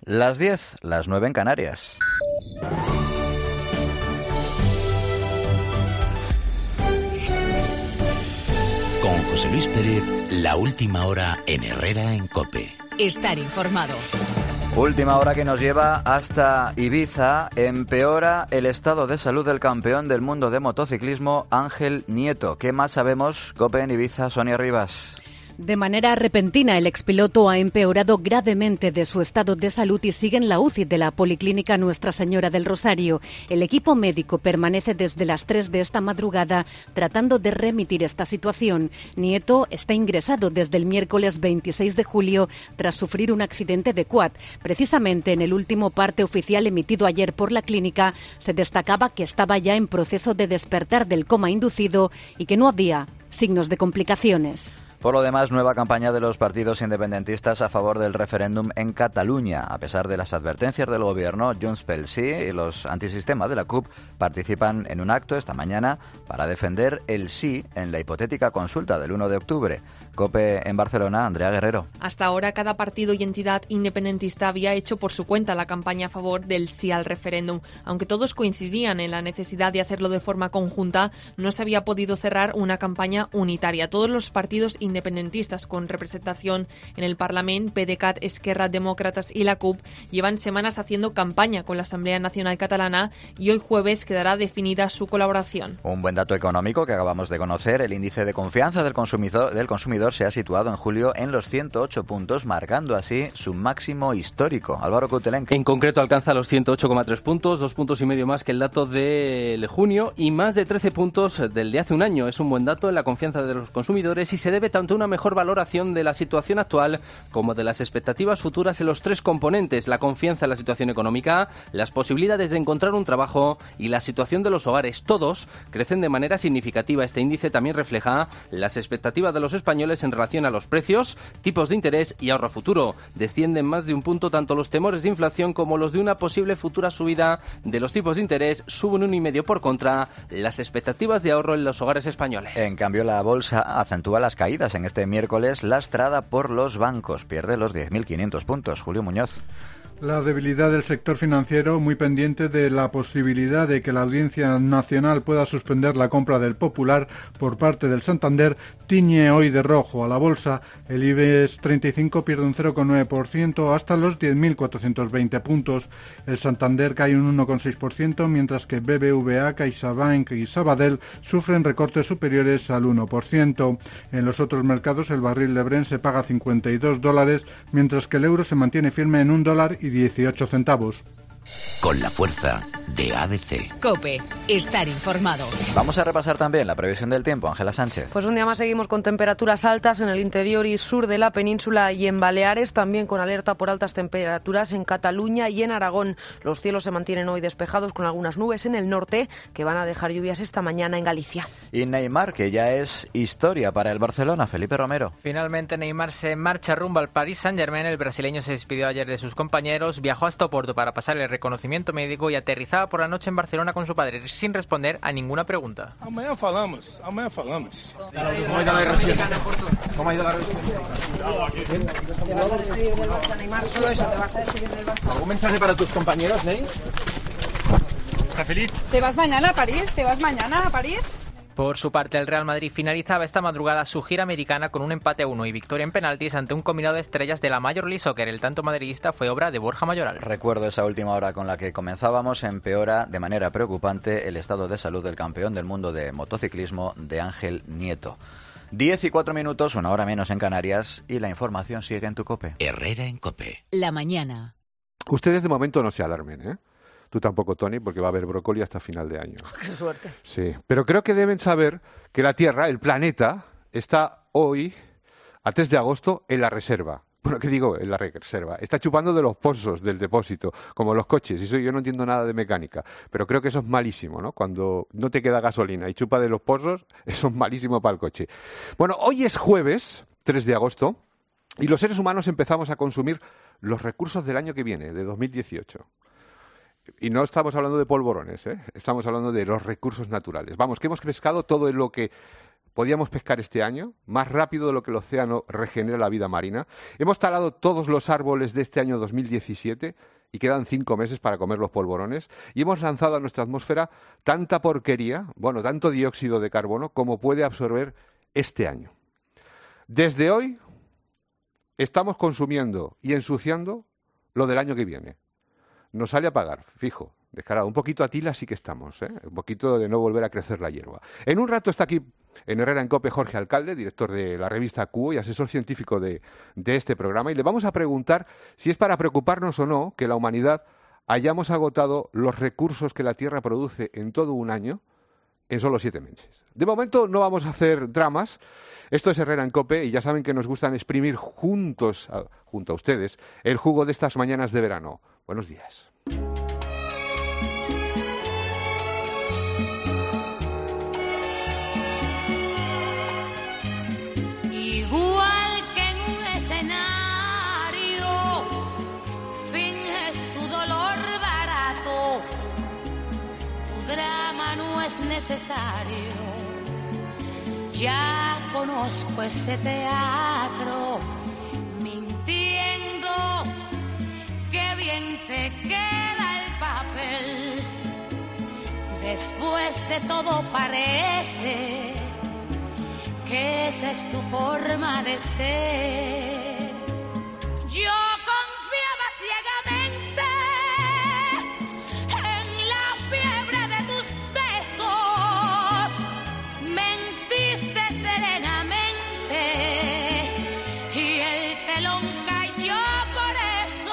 Las 10, las 9 en Canarias. Con José Luis Pérez, la última hora en Herrera en COPE. Estar informado. Última hora que nos lleva hasta Ibiza. Empeora el estado de salud del campeón del mundo de motociclismo, Ángel Nieto. ¿Qué más sabemos? COPE en Ibiza, Sonia Rivas. De manera repentina, el expiloto ha empeorado gravemente de su estado de salud y sigue en la UCI de la Policlínica Nuestra Señora del Rosario. El equipo médico permanece desde las 3 de esta madrugada tratando de remitir esta situación. Nieto está ingresado desde el miércoles 26 de julio tras sufrir un accidente de quad. Precisamente en el último parte oficial emitido ayer por la clínica se destacaba que estaba ya en proceso de despertar del coma inducido y que no había signos de complicaciones. Por lo demás, nueva campaña de los partidos independentistas a favor del referéndum en Cataluña. A pesar de las advertencias del gobierno, Junts pel Sí y los antisistema de la CUP participan en un acto esta mañana para defender el sí en la hipotética consulta del 1 de octubre. COPE en Barcelona, Andrea Guerrero. Hasta ahora, cada partido y entidad independentista había hecho por su cuenta la campaña a favor del sí al referéndum. Aunque todos coincidían en la necesidad de hacerlo de forma conjunta, no se había podido cerrar una campaña unitaria. Todos los partidos independentistas con representación en el Parlamento, PDeCAT, Esquerra, Demócratas y la CUP, llevan semanas haciendo campaña con la Asamblea Nacional Catalana y hoy jueves quedará definida su colaboración. Un buen dato económico que acabamos de conocer. El índice de confianza del consumidor se ha situado en julio en los 108 puntos, marcando así su máximo histórico. Álvaro Coutelenc. En concreto alcanza los 108,3 puntos, 2,5 puntos más que el dato de junio y más de 13 puntos del de hace un año. Es un buen dato en la confianza de los consumidores y se debe tanto a una mejor valoración de la situación actual como de las expectativas futuras en los tres componentes: la confianza en la situación económica, las posibilidades de encontrar un trabajo y la situación de los hogares. Todos crecen de manera significativa. Este índice también refleja las expectativas de los españoles en relación a los precios, tipos de interés y ahorro futuro. Descienden más de un punto tanto los temores de inflación como los de una posible futura subida de los tipos de interés. Suben 1,5 por contra las expectativas de ahorro en los hogares españoles. En cambio, la bolsa acentúa las caídas en este miércoles, lastrada por los bancos. Pierde los 10.500 puntos. Julio Muñoz. La debilidad del sector financiero, muy pendiente de la posibilidad de que la Audiencia Nacional pueda suspender la compra del Popular por parte del Santander, tiñe hoy de rojo a la bolsa. El IBEX 35 pierde un 0,9% hasta los 10.420 puntos. El Santander cae un 1,6%, mientras que BBVA, CaixaBank y Sabadell sufren recortes superiores al 1%. En los otros mercados, el barril de Brent se paga $52, mientras que el euro se mantiene firme en $1,18. Con la fuerza de ABC. COPE. Estar informado. Vamos a repasar también la previsión del tiempo. Ángela Sánchez. Pues un día más seguimos con temperaturas altas en el interior y sur de la península y en Baleares, también con alerta por altas temperaturas en Cataluña y en Aragón. Los cielos se mantienen hoy despejados con algunas nubes en el norte que van a dejar lluvias esta mañana en Galicia. Y Neymar, que ya es historia para el Barcelona. Felipe Romero. Finalmente Neymar se marcha rumbo al Paris Saint-Germain. El brasileño se despidió ayer de sus compañeros, viajó hasta Oporto para pasar el reconocimiento médico y aterrizaba por la noche en Barcelona con su padre sin responder a ninguna pregunta. Amanhã falamos. ¿Cómo ha ido la revisión? ¿Cómo ha ido la revisión? ¿Algún mensaje para tus compañeros, Ney? ¿Está feliz? ¿Te vas mañana a París? ¿Te vas mañana a París? Por su parte, el Real Madrid finalizaba esta madrugada su gira americana con un empate a 1 y victoria en penaltis ante un combinado de estrellas de la Major League Soccer. El tanto madridista fue obra de Borja Mayoral. Recuerdo esa última hora con la que comenzábamos. Empeora de manera preocupante el estado de salud del campeón del mundo de motociclismo, de Ángel Nieto. 10:04, una hora menos en Canarias, y la información sigue en tu COPE. Herrera en COPE. La mañana. Ustedes de momento no se alarmen, ¿eh? Tú tampoco, Tony, porque va a haber brócoli hasta final de año. ¡Qué suerte! Sí, pero creo que deben saber que la Tierra, el planeta, está hoy, a 3 de agosto, en la reserva. Bueno, ¿qué digo? En la reserva. Está chupando de los pozos del depósito, como los coches. Eso yo no entiendo nada de mecánica, pero creo que eso es malísimo, ¿no? Cuando no te queda gasolina y chupa de los pozos, eso es malísimo para el coche. Bueno, hoy es jueves, 3 de agosto, y los seres humanos empezamos a consumir los recursos del año que viene, de 2018. Y no estamos hablando de polvorones, ¿eh? Estamos hablando de los recursos naturales. Vamos, que hemos pescado todo lo que podíamos pescar este año, más rápido de lo que el océano regenera la vida marina. Hemos talado todos los árboles de este año 2017 y quedan 5 meses para comer los polvorones. Y hemos lanzado a nuestra atmósfera tanta porquería, tanto dióxido de carbono como puede absorber este año. Desde hoy estamos consumiendo y ensuciando lo del año que viene. Nos sale a pagar, fijo, descarado. Un poquito a tila sí que estamos, un poquito de no volver a crecer la hierba. En un rato está aquí en Herrera en COPE Jorge Alcalde, director de la revista Cuo y asesor científico de este programa, y le vamos a preguntar si es para preocuparnos o no que la humanidad hayamos agotado los recursos que la Tierra produce en todo un año en solo 7 meses. De momento no vamos a hacer dramas. Esto es Herrera en COPE y ya saben que nos gustan exprimir junto a ustedes, el jugo de estas mañanas de verano. Buenos días. Igual que en un escenario, finges tu dolor barato, tu drama no es necesario. Ya conozco ese teatro, mintiendo, qué bien te queda el papel. Después de todo parece que esa es tu forma de ser. Yo confiaba ciegamente en la fiebre de tus besos, mentiste serenamente y el telón cayó por eso.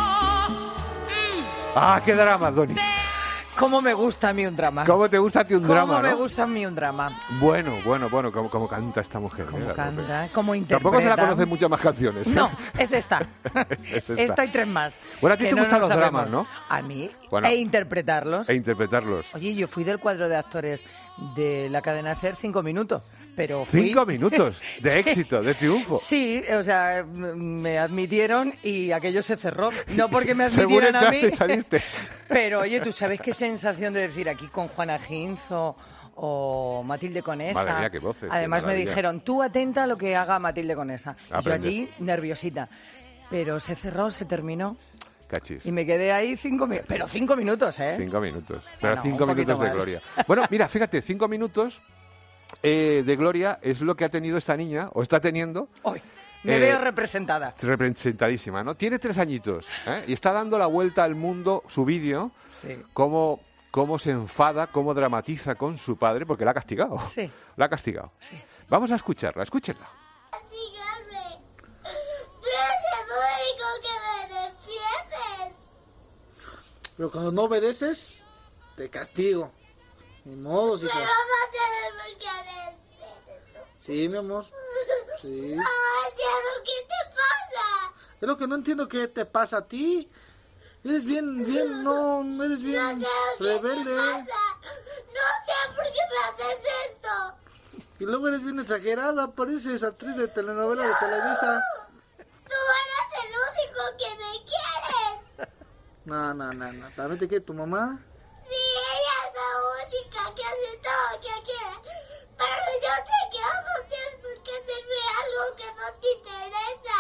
¡Ah, qué drama, Doni! ¿Cómo me gusta a mí un drama? ¿Cómo te gusta a ti un drama, ¿Cómo me no? gusta a mí un drama? Bueno, como canta esta mujer. ¿Cómo canta? ¿Cómo interpreta? Tampoco se la conocen muchas más canciones. No, es esta. Es esta. Esta y 3 más. Bueno, a ti te gustan los dramas, ¿no? A mí. Bueno, interpretarlos. Oye, yo fui del cuadro de actores de la cadena SER 5 minutos. Pero fui... 5 minutos de sí, éxito, de triunfo. Sí, o sea, me admitieron y aquello se cerró. No porque me admitieran a mí, pero oye, ¿tú sabes qué sensación de decir aquí con Juana Ginzo o Matilde Conesa? Madre mía, qué voces. Además me dijeron, tú atenta a lo que haga Matilde Conesa. Y yo allí, nerviosita. Pero se cerró, se terminó. Cachis. Y me quedé ahí 5 minutos. Pero 5 minutos, ¿eh? 5 minutos. Pero bueno, 5 minutos de gloria. Bueno, mira, fíjate, 5 minutos... de gloria es lo que ha tenido esta niña, o está teniendo. Hoy me veo representada. Representadísima, ¿no? Tiene 3 añitos, y está dando la vuelta al mundo su vídeo, sí. Cómo se enfada, cómo dramatiza con su padre, porque la ha castigado. Sí. La ha castigado. Sí. Vamos a escucharla, escúchenla. Dígame, tú eres el único que me defiendes. Pero cuando no obedeces, te castigo. Ni modo, si pero no tenemos que hacer. Sí, mi amor. Sí. No entiendo qué te pasa. Es lo que no entiendo qué te pasa a ti. Eres bien, no, eres bien rebelde. No sé por qué me haces esto. Y luego eres bien exagerada, pareces actriz de telenovela de Televisa. Tú eres el único que me quieres. No. ¿También te quiere tu mamá? Sí, ella es la única que hace todo lo que quiere. Pero yo sé que no tienes por qué hacerme algo que no te interesa.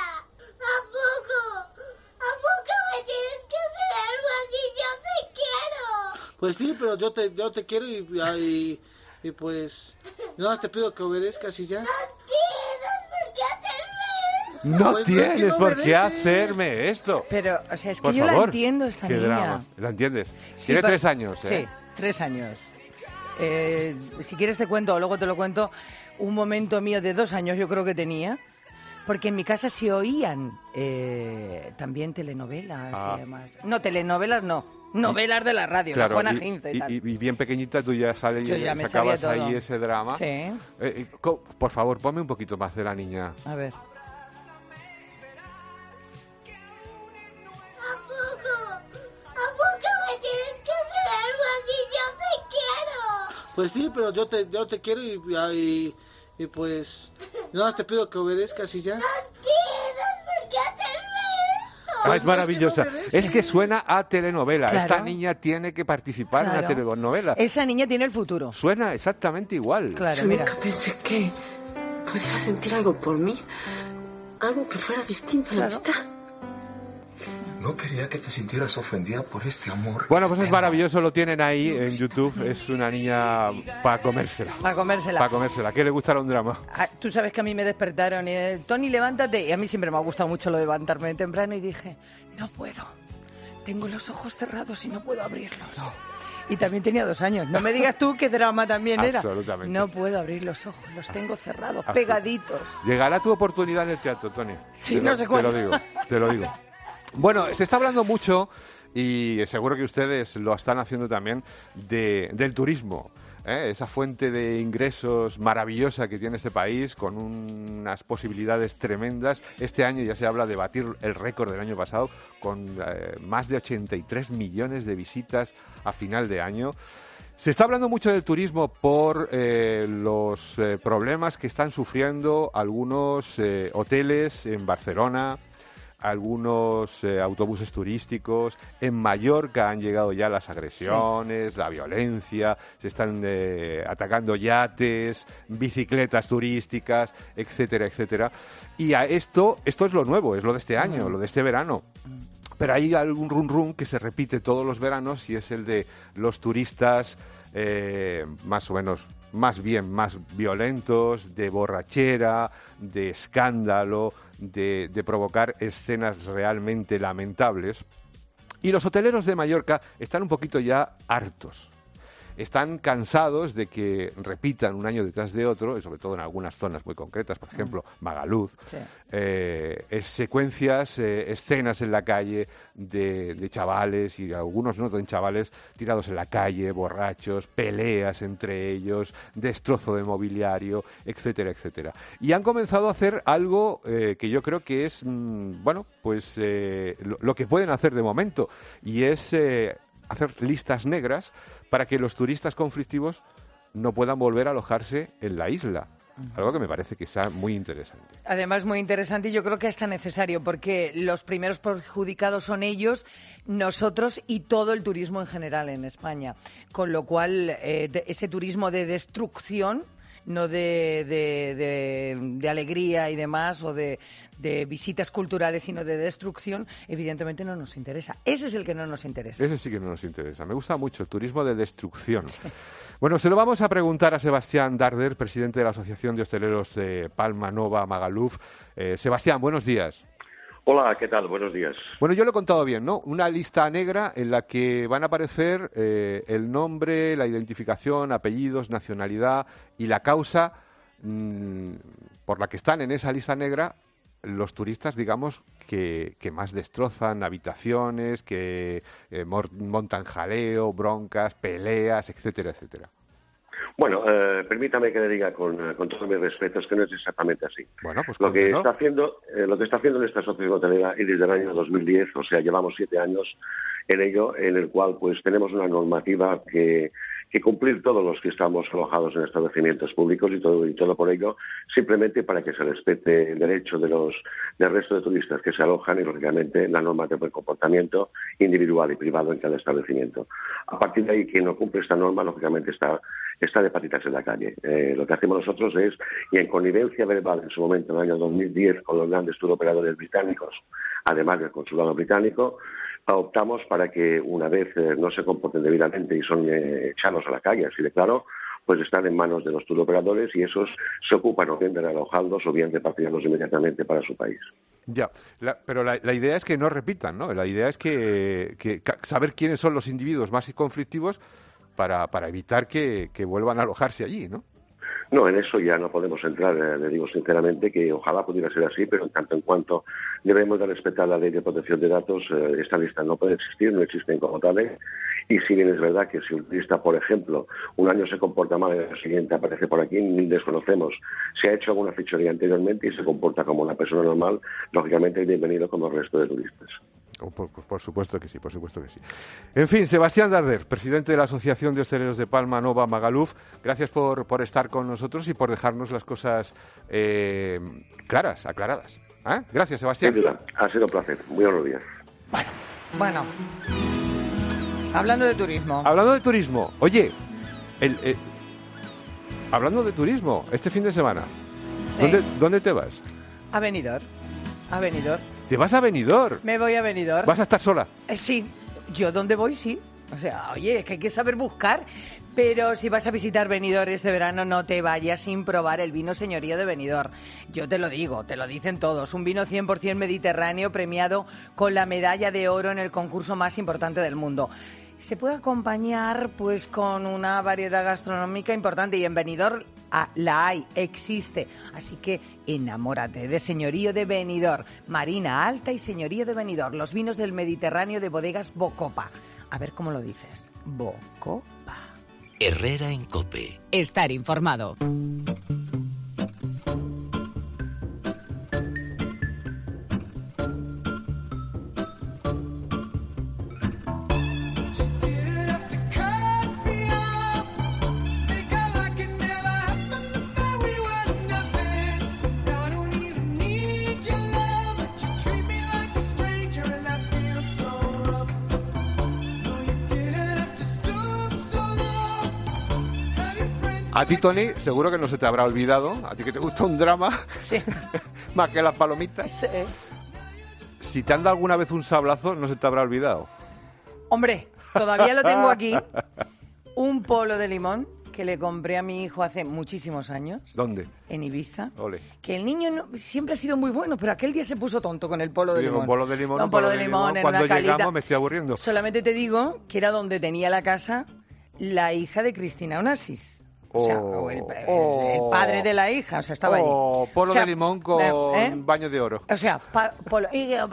¿A poco me tienes que hacer algo así? Yo te quiero. Pues sí, pero yo te quiero y pues... Nada más te pido que obedezcas y ya. No tienes por qué hacerme esto. No pues tienes por qué hacerme esto. Pero, o sea, es que por yo favor, la entiendo, esta qué niña. Drama. ¿La entiendes? Sí, Tiene pero... 3 años, Sí, 3 años. Si quieres te cuento o luego te lo cuento, un momento mío de 2 años yo creo que tenía, porque en mi casa se oían también telenovelas y demás. No, telenovelas no, novelas de la radio, claro, Juana Ginza y tal. Y bien pequeñita tú ya sales y sacabas ahí ese drama. Sí. Por favor, ponme un poquito más de la niña. A ver. ¿A poco me tienes que hacer algo así? Yo te quiero. Pues sí, pero yo te quiero y pues... Nada más te pido que obedezcas y ya. No tienes por qué hacerme esto. Es maravillosa. Es que no me ves. Es que suena a telenovela. Claro. Esta niña tiene que participar en una Claro. telenovela. Esa niña tiene el futuro. Suena exactamente igual. Claro, Yo mira. nunca pensé que pudiera sentir algo por mí. Algo que fuera distinto a la amistad. No quería que te sintieras ofendida por este amor. Bueno, pues es maravilloso, lo tienen ahí en YouTube. Es una niña para comérsela. Para comérsela. Para comérsela. ¿Qué le gustará un drama? Ah, tú sabes que a mí me despertaron y Tony, levántate. Y a mí siempre me ha gustado mucho lo de levantarme temprano y dije, no puedo. Tengo los ojos cerrados y no puedo abrirlos. Y también tenía 2 años. No me digas tú qué drama también era. Absolutamente. No puedo abrir los ojos, los tengo cerrados, Absolutamente. pegaditos. Llegará tu oportunidad en el teatro, Tony. Sí, no sé cuándo. Te lo digo. Bueno, se está hablando mucho, y seguro que ustedes lo están haciendo también, del turismo. Esa fuente de ingresos maravillosa que tiene este país, con unas posibilidades tremendas. Este año ya se habla de batir el récord del año pasado, con más de 83 millones de visitas a final de año. Se está hablando mucho del turismo por los problemas que están sufriendo algunos hoteles en Barcelona, algunos autobuses turísticos. En Mallorca han llegado ya las agresiones, la violencia, se están atacando yates, bicicletas turísticas, etcétera, etcétera. Y esto es lo nuevo, es lo de este año, lo de este verano. Pero hay algún run que se repite todos los veranos, y es el de los turistas más o menos, más bien más violentos, de borrachera, de escándalo, de provocar escenas realmente lamentables. Y los hoteleros de Mallorca están un poquito ya hartos. Están cansados de que repitan un año detrás de otro, sobre todo en algunas zonas muy concretas, por ejemplo, Magaluz, Sí. secuencias, escenas en la calle de chavales, y algunos no tan chavales, tirados en la calle, borrachos, peleas entre ellos, destrozo de mobiliario, etcétera, etcétera. Y han comenzado a hacer algo que yo creo que es, lo que pueden hacer de momento, y es hacer listas negras para que los turistas conflictivos no puedan volver a alojarse en la isla. Algo que me parece que sea muy interesante. Además, muy interesante, y yo creo que hasta necesario, porque los primeros perjudicados son ellos, nosotros y todo el turismo en general en España. Con lo cual, ese turismo de destrucción, no de alegría y demás, o de visitas culturales, sino de destrucción, evidentemente no nos interesa. Ese es el que no nos interesa. Ese sí que no nos interesa. Me gusta mucho el turismo de destrucción. Sí. Bueno, se lo vamos a preguntar a Sebastián Darder, presidente de la Asociación de Hosteleros de Palma Nova, Magaluf. Sebastián, buenos días. Hola, ¿qué tal? Buenos días. Bueno, yo lo he contado bien, ¿no? Una lista negra en la que van a aparecer el nombre, la identificación, apellidos, nacionalidad y la causa por la que están en esa lista negra los turistas, digamos, que más destrozan habitaciones, que montan jaleo, broncas, peleas, etcétera, etcétera. Bueno, permítame que le diga con todos mis respetos que no es exactamente así. Bueno, pues lo que está haciendo nuestra asociación hotelera, y desde el año 2010, o sea, llevamos 7 años en ello, en el cual pues tenemos una normativa que cumplir todos los que estamos alojados en establecimientos públicos, y todo por ello, simplemente para que se respete el derecho del resto de turistas que se alojan, y lógicamente la norma de buen comportamiento individual y privado en cada establecimiento. A partir de ahí, quien no cumple esta norma, lógicamente está de patitas en la calle. Lo que hacemos nosotros es, y en connivencia verbal en su momento, en el año 2010, con los grandes tour operadores británicos, además del consulado británico, optamos para que, una vez no se comporten debidamente y son echados a la calle, así de claro, pues están en manos de los tour operadores, y esos se ocupan o bien de realojarlos o bien de repatriarlos inmediatamente para su país. Ya, pero la idea es que no repitan, ¿no? La idea es que saber quiénes son los individuos más conflictivos para evitar que vuelvan a alojarse allí, ¿no? No, en eso ya no podemos entrar. Le digo sinceramente que ojalá pudiera ser así, pero en tanto en cuanto debemos de respetar la ley de protección de datos, esta lista no puede existir, no existen como tales. Y si bien es verdad que si un turista, por ejemplo, un año se comporta mal y el siguiente aparece por aquí, ni desconocemos si ha hecho alguna fechoría anteriormente y se comporta como una persona normal, lógicamente es bienvenido como el resto de turistas. Por supuesto que sí, por supuesto que sí. En fin, Sebastián Darder, presidente de la Asociación de Hosteleros de Palma Nova, Magaluf, gracias por estar con nosotros y por dejarnos las cosas claras, aclaradas. Gracias, Sebastián. Ha sido un placer. Muy buenos días. Bueno, hablando de turismo. Hablando de turismo, oye, hablando de turismo, este fin de semana, Sí. ¿dónde te vas? A Benidorm. ¿Te vas a Benidorm? Me voy a Benidorm. ¿Vas a estar sola? Sí, yo donde voy sí. O sea, oye, es que hay que saber buscar. Pero si vas a visitar Benidorm este verano, no te vayas sin probar el vino Señorío de Benidorm. Yo te lo digo, te lo dicen todos. Un vino 100% mediterráneo premiado con la medalla de oro en el concurso más importante del mundo. Se puede acompañar pues con una variedad gastronómica importante y en Benidorm la hay, existe. Así que enamórate de Señorío de Benidorm, Marina Alta y Señorío de Benidorm, los vinos del Mediterráneo de bodegas Bocopa. A ver cómo lo dices. Bocopa. Herrera en COPE. Estar informado. A ti, Tony, seguro que no se te habrá olvidado. A ti que te gusta un drama. Sí. Más que las palomitas. Sí. Si te han dado alguna vez un sablazo, no se te habrá olvidado. Hombre, todavía lo tengo aquí. Un polo de limón que le compré a mi hijo hace muchísimos años. ¿Dónde? En Ibiza. Ole. Que el niño siempre ha sido muy bueno, pero aquel día se puso tonto con el polo de limón. Un polo de limón, un polo de limón en Cuando una calita. llegamos me estoy aburriendo. Solamente te digo que era donde tenía la casa la hija de Cristina Onassis. O sea, o el padre de la hija, o sea, estaba allí. Polo O sea, de limón con baño de oro. O sea, polo.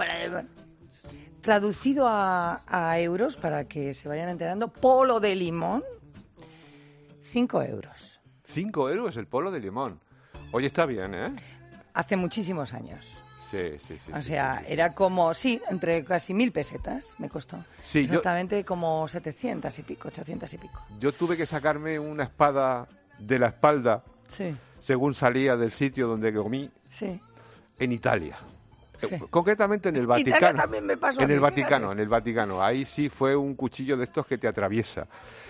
Traducido a euros, para que se vayan enterando, polo de limón, 5 euros. 5 euros el polo de limón. Oye, está bien, ¿eh? Hace muchísimos años. Sí. O sea, era como, entre casi 1.000 pesetas me costó. Sí, exactamente como 700 y pico, 800 y pico. Yo tuve que sacarme una espada de la espalda, sí, según salía del sitio donde comí, sí, en Italia. Sí. Concretamente en el Vaticano. Italia también me pasó en el mí, Vaticano, en el Vaticano. Ahí sí fue un cuchillo de estos que te atraviesa.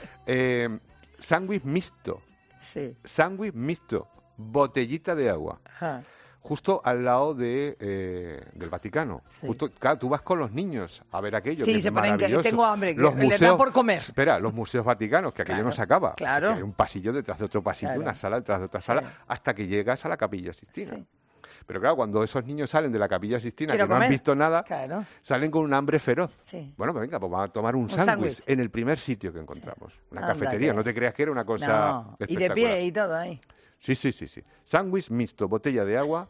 Sándwich mixto. Sí. Sándwich mixto. Botellita de agua. Ajá. Justo al lado del Vaticano. Sí. Justo, claro, tú vas con los niños a ver aquello. Sí, que se es ponen que maravilloso. tengo hambre, los que museos, les da por comer. Espera, los museos vaticanos, que aquello no se acaba. Claro. O sea, que hay un pasillo detrás de otro pasillo, Claro. una sala detrás de otra sala, hasta que llegas a la Capilla Sixtina. Sí. Pero claro, cuando esos niños salen de la Capilla Sixtina, Quiero que no han comer. visto nada, Claro. salen con un hambre feroz. Sí. Bueno, pues venga, pues vamos a tomar un sándwich. sándwich en el primer sitio que encontramos. Una Anda, cafetería, que- no te creas que era una cosa No, y de espectacular. pie y todo ahí. Sí. Sándwich mixto, botella de agua,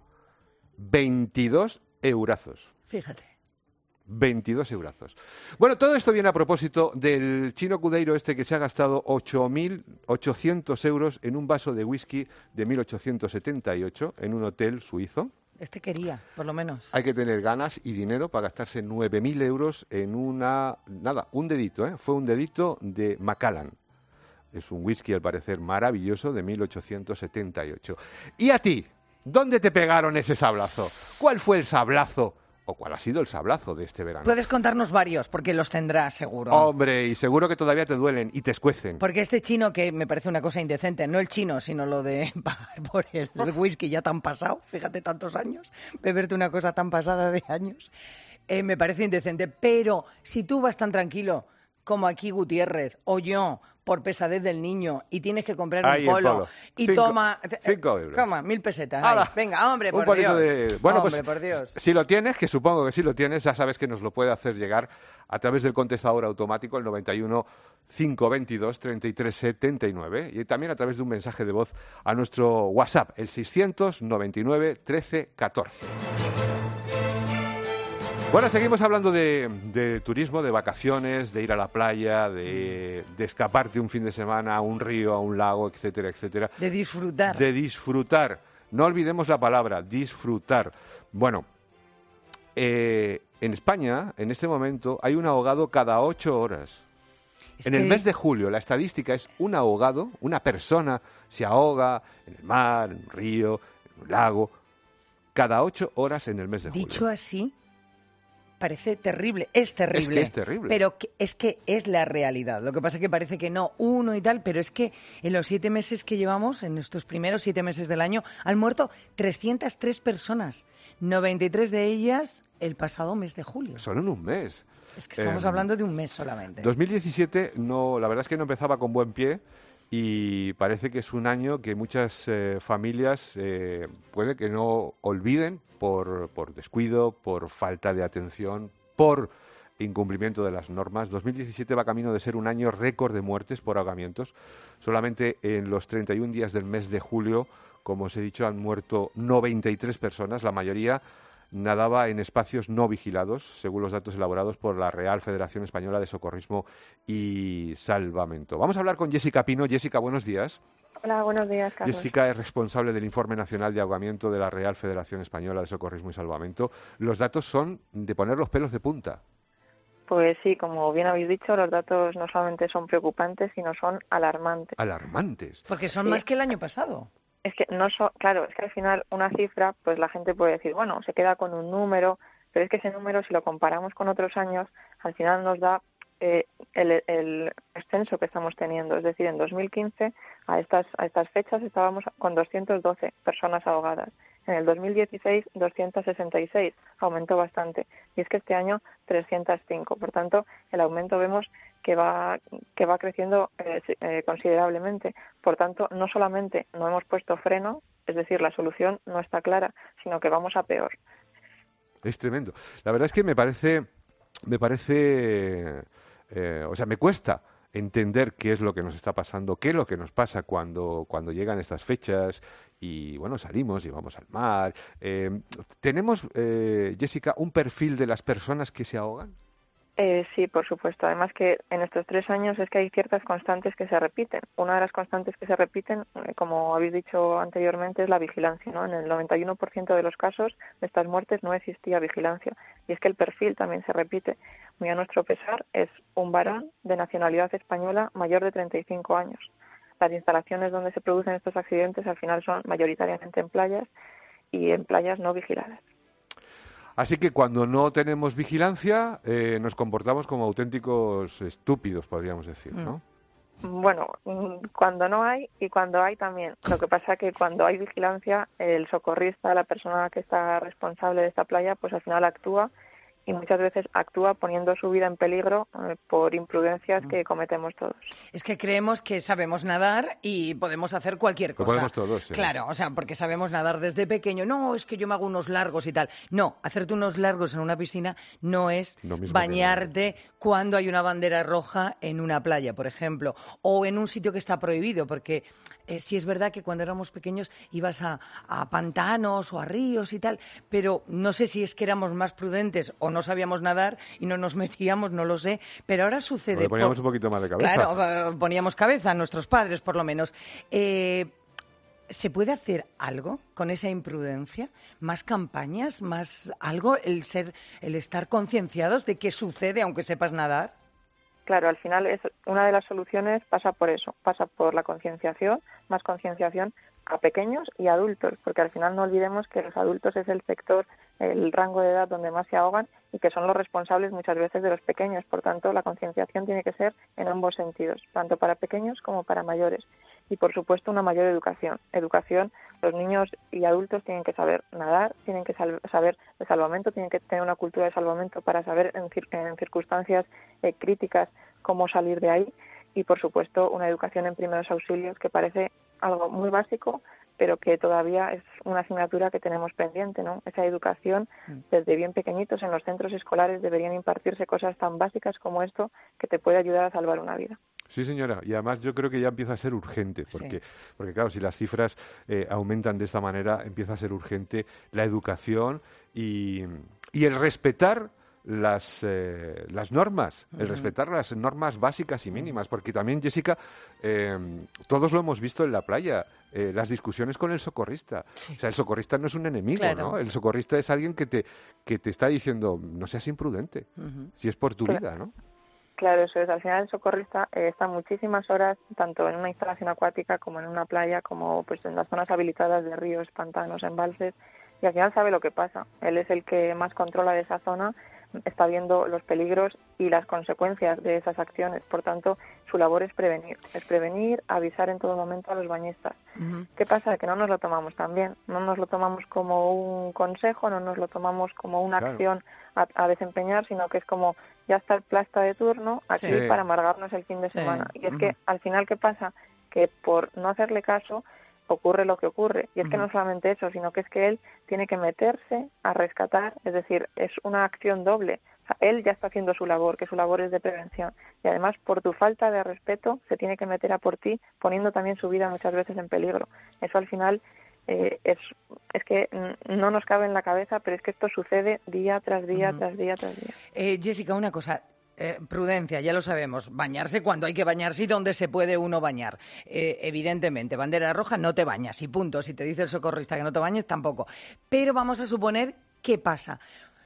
22 eurazos. Fíjate. 22 eurazos. Bueno, todo esto viene a propósito del chino Cudeiro este que se ha gastado 8.800 euros en un vaso de whisky de 1878 en un hotel suizo. Este quería, por lo menos. Hay que tener ganas y dinero para gastarse 9.000 euros en un dedito, ¿eh? Fue un dedito de Macallan. Es un whisky, al parecer, maravilloso de 1878. ¿Y a ti? ¿Dónde te pegaron ese sablazo? ¿Cuál fue el sablazo? ¿O cuál ha sido el sablazo de este verano? Puedes contarnos varios, porque los tendrás seguro. Hombre, y seguro que todavía te duelen y te escuecen. Porque este chino, que me parece una cosa indecente, no el chino, sino lo de por el whisky ya tan pasado, fíjate, tantos años, beberte una cosa tan pasada de años, me parece indecente. Pero si tú vas tan tranquilo como aquí Gutiérrez o yo, por pesadez del niño, y tienes que comprar Ahí un el polo, polo. y 5 toma... 5 euros. Toma, 1.000 pesetas. ¡Hala! Ahí. Venga, hombre, Un por poquito Dios. de... Bueno, hombre, pues, por Dios. si lo tienes, que supongo que sí lo tienes, ya sabes que nos lo puede hacer llegar a través del contestador automático, el 91 522 33 79, y también a través de un mensaje de voz a nuestro WhatsApp, el 699 13 14. Bueno, seguimos hablando de turismo, de vacaciones, de ir a la playa, de escaparte un fin de semana a un río, a un lago, etcétera, etcétera. De disfrutar. De disfrutar. No olvidemos la palabra, disfrutar. Bueno, en España, en este momento, hay un ahogado cada 8 horas. En el mes de julio, la estadística es un ahogado, una persona se ahoga en el mar, en un río, en un lago, cada 8 horas en el mes de julio. Dicho así, parece terrible, es terrible. Es terrible. Pero es que es la realidad. Lo que pasa es que parece que no, uno y tal, pero es que en los 7 meses que llevamos, en estos primeros 7 meses del año, han muerto 303 personas, 93 de ellas el pasado mes de julio. Solo en un mes. Es que estamos hablando de un mes solamente. 2017, la verdad es que no empezaba con buen pie. Y parece que es un año que muchas familias puede que no olviden por descuido, por falta de atención, por incumplimiento de las normas. 2017 va camino de ser un año récord de muertes por ahogamientos. Solamente en los 31 días del mes de julio, como os he dicho, han muerto 93 personas, la mayoría nadaba en espacios no vigilados, según los datos elaborados por la Real Federación Española de Socorrismo y Salvamento. Vamos a hablar con Jessica Pino. Jessica, buenos días. Hola, buenos días, Carlos. Jessica es responsable del Informe Nacional de Ahogamiento de la Real Federación Española de Socorrismo y Salvamento. Los datos son de poner los pelos de punta. Pues sí, como bien habéis dicho, los datos no solamente son preocupantes, sino son alarmantes. ¿Alarmantes? Porque son más que el año pasado. Es que claro, es que al final una cifra, pues la gente puede decir, bueno, se queda con un número, pero es que ese número, si lo comparamos con otros años, al final nos da el descenso que estamos teniendo. Es decir, en 2015, a estas fechas, estábamos con 212 personas ahogadas. En el 2016, 266, aumentó bastante. Y es que este año, 305. Por tanto, el aumento vemos que va creciendo considerablemente. Por tanto, no solamente no hemos puesto freno, es decir, la solución no está clara, sino que vamos a peor. Es tremendo. La verdad es que me parece, me cuesta entender qué es lo que nos está pasando, qué es lo que nos pasa cuando llegan estas fechas y, bueno, salimos y vamos al mar. ¿Tenemos, Jessica, un perfil de las personas que se ahogan? Sí, por supuesto. Además que en estos 3 años es que hay ciertas constantes que se repiten. Una de las constantes que se repiten, como habéis dicho anteriormente, es la vigilancia, ¿no? En el 91% de los casos de estas muertes no existía vigilancia. Y es que el perfil también se repite. Muy a nuestro pesar, es un varón de nacionalidad española mayor de 35 años. Las instalaciones donde se producen estos accidentes al final son mayoritariamente en playas y en playas no vigiladas. Así que cuando no tenemos vigilancia, nos comportamos como auténticos estúpidos, podríamos decir, ¿no? Bueno, cuando no hay y cuando hay también. Lo que pasa es que cuando hay vigilancia, el socorrista, la persona que está responsable de esta playa, pues al final actúa y muchas veces actúa poniendo su vida en peligro por imprudencias que cometemos todos. Es que creemos que sabemos nadar y podemos hacer cualquier cosa. Lo podemos todos, sí. Claro, o sea, porque sabemos nadar desde pequeño. No, es que yo me hago unos largos y tal. No, hacerte unos largos en una piscina no es bañarte cuando hay una bandera roja en una playa, por ejemplo, o en un sitio que está prohibido, porque sí es verdad que cuando éramos pequeños ibas a pantanos o a ríos y tal, pero no sé si es que éramos más prudentes o no sabíamos nadar y no nos metíamos, no lo sé, pero ahora sucede... Le poníamos un poquito más de cabeza. Claro, poníamos cabeza, nuestros padres por lo menos. ¿Se puede hacer algo con esa imprudencia? ¿Más campañas? ¿Más algo? El estar concienciados de qué sucede aunque sepas nadar. Claro, al final es una de las soluciones pasa por eso, pasa por la concienciación, más concienciación a pequeños y adultos, porque al final no olvidemos que los adultos es el sector, el rango de edad donde más se ahogan y que son los responsables muchas veces de los pequeños. Por tanto, la concienciación tiene que ser en ambos sentidos, tanto para pequeños como para mayores. Y, por supuesto, una mayor educación. Los niños y adultos tienen que saber nadar, tienen que saber de salvamento, tienen que tener una cultura de salvamento para saber en circunstancias críticas cómo salir de ahí. Y, por supuesto, una educación en primeros auxilios que parece algo muy básico, pero que todavía es una asignatura que tenemos pendiente, ¿no? Esa educación, desde bien pequeñitos en los centros escolares deberían impartirse cosas tan básicas como esto que te puede ayudar a salvar una vida. Sí, señora, y además yo creo que ya empieza a ser urgente, porque claro, si las cifras aumentan de esta manera, empieza a ser urgente la educación y el respetar las normas, el respetar las normas básicas y mínimas, porque también, Jessica, todos lo hemos visto en la playa, las discusiones con el socorrista. Sí. O sea, el socorrista no es un enemigo, claro, ¿no? El socorrista es alguien que te está diciendo, no seas imprudente, si es por tu vida, ¿no? Claro, eso es. Al final el socorrista está muchísimas horas, tanto en una instalación acuática como en una playa, como pues en las zonas habilitadas de ríos, pantanos, embalses. y al final sabe lo que pasa. Él es el que más controla de esa zona, está viendo los peligros y las consecuencias de esas acciones. Por tanto, su labor es prevenir, avisar en todo momento a los bañistas. ¿Qué pasa? Que no nos lo tomamos tan bien, no nos lo tomamos como un consejo, no nos lo tomamos como una acción a desempeñar, sino que es como, ya está el plasta de turno aquí para amargarnos el fin de semana. Y es que al final, ¿qué pasa? Que por no hacerle caso ocurre lo que ocurre. Y es que no solamente eso, sino que es que él tiene que meterse a rescatar, es decir, es una acción doble. O sea, él ya está haciendo su labor, que su labor es de prevención. Y además, por tu falta de respeto, se tiene que meter a por ti, poniendo también su vida muchas veces en peligro. Eso al final es que no nos cabe en la cabeza, pero es que esto sucede día tras día, tras día, tras día. Jessica, una cosa. Prudencia, ya lo sabemos, bañarse cuando hay que bañarse y donde se puede uno bañar. Evidentemente, bandera roja, no te bañas y punto. Si te dice el socorrista que no te bañes, tampoco. Pero vamos a suponer qué pasa.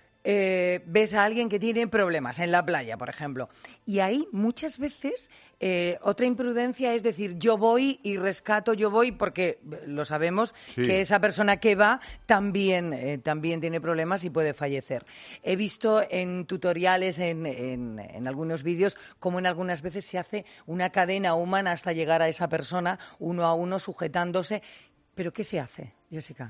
Ves a alguien que tiene problemas en la playa, por ejemplo, y ahí muchas veces otra imprudencia es decir, yo voy y rescato, yo voy, porque lo sabemos que esa persona que va también tiene problemas y puede fallecer. He visto en tutoriales, en algunos vídeos, cómo en algunas veces se hace una cadena humana hasta llegar a esa persona, uno a uno, sujetándose. ¿Pero qué se hace, Jessica?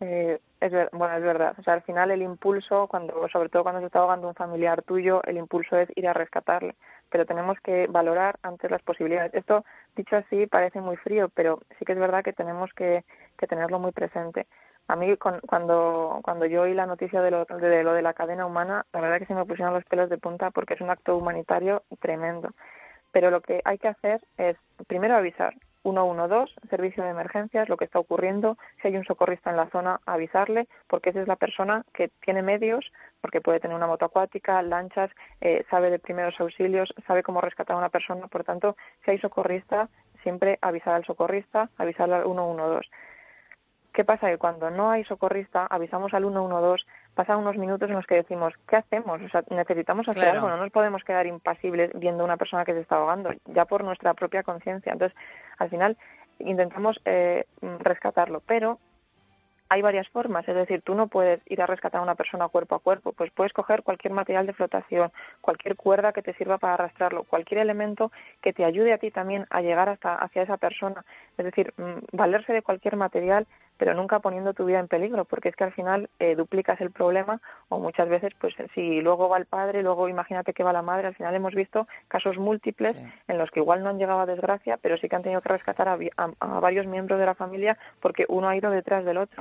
Es verdad. O sea, al final el impulso, sobre todo cuando se está ahogando un familiar tuyo, el impulso es ir a rescatarle. Pero tenemos que valorar antes las posibilidades. Esto, dicho así, parece muy frío, pero sí que es verdad que tenemos que tenerlo muy presente. A mí, cuando yo oí la noticia de lo de la cadena humana, la verdad que se me pusieron los pelos de punta porque es un acto humanitario tremendo. Pero lo que hay que hacer es, primero, avisar. 112, servicio de emergencias, lo que está ocurriendo, si hay un socorrista en la zona, avisarle, porque esa es la persona que tiene medios, porque puede tener una moto acuática, lanchas, sabe de primeros auxilios, sabe cómo rescatar a una persona. Por tanto, si hay socorrista, siempre avisar al socorrista, avisar al 112. ¿Qué pasa? Que cuando no hay socorrista, avisamos al 112, pasan unos minutos en los que decimos, ¿qué hacemos? O sea, necesitamos hacer algo, no nos podemos quedar impasibles viendo a una persona que se está ahogando, ya por nuestra propia conciencia. Entonces, al final, intentamos rescatarlo, pero hay varias formas, es decir, tú no puedes ir a rescatar a una persona cuerpo a cuerpo, pues puedes coger cualquier material de flotación, cualquier cuerda que te sirva para arrastrarlo, cualquier elemento que te ayude a ti también a llegar hacia esa persona, es decir, valerse de cualquier material, pero nunca poniendo tu vida en peligro, porque es que al final duplicas el problema, o muchas veces, pues si luego va el padre, luego imagínate que va la madre. Al final hemos visto casos múltiples en los que igual no han llegado a desgracia, pero sí que han tenido que rescatar a varios miembros de la familia porque uno ha ido detrás del otro.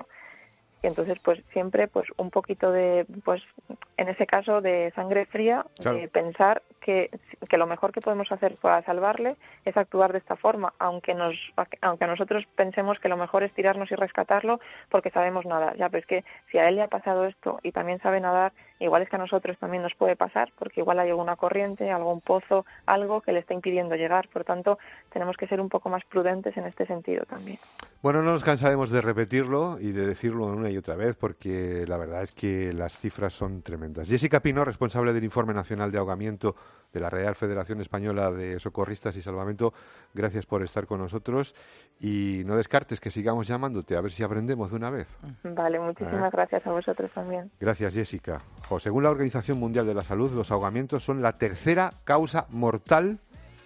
Y entonces, pues siempre, pues un poquito de, pues en ese caso, de sangre fría, de pensar que lo mejor que podemos hacer para salvarle es actuar de esta forma, aunque nosotros pensemos que lo mejor es tirarnos y rescatarlo porque sabemos nadar. Ya, pero es que si a él le ha pasado esto y también sabe nadar, igual es que a nosotros también nos puede pasar, porque igual hay alguna corriente, algún pozo, algo que le está impidiendo llegar. Por tanto, tenemos que ser un poco más prudentes en este sentido también. Bueno, no nos cansaremos de repetirlo y de decirlo una y otra vez, porque la verdad es que las cifras son tremendas. Jessica Pino, responsable del Informe Nacional de Ahogamiento de la Real Federación Española de Socorristas y Salvamento, gracias por estar con nosotros y no descartes que sigamos llamándote a ver si aprendemos de una vez. Vale, muchísimas gracias a vosotros también. Gracias, Jessica. Según la Organización Mundial de la Salud, los ahogamientos son la tercera causa mortal